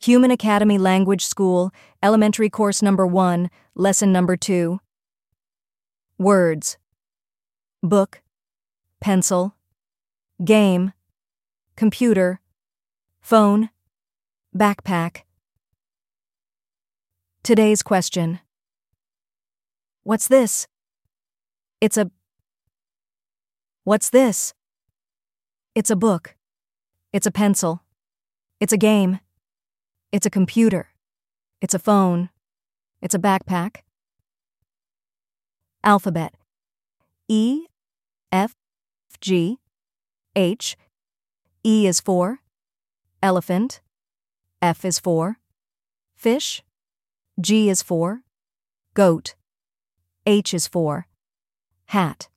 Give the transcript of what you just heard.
Human Academy Language School, Elementary Course Number 1, Lesson Number 2. Words: book, pencil, game, computer, phone, backpack. Today's question. What's this? What's this? It's a book. It's a pencil. It's a game. It's a computer. It's a phone. It's a backpack. Alphabet: E, F, G, H. E is for elephant. F is for fish. G is for goat. H is for hat.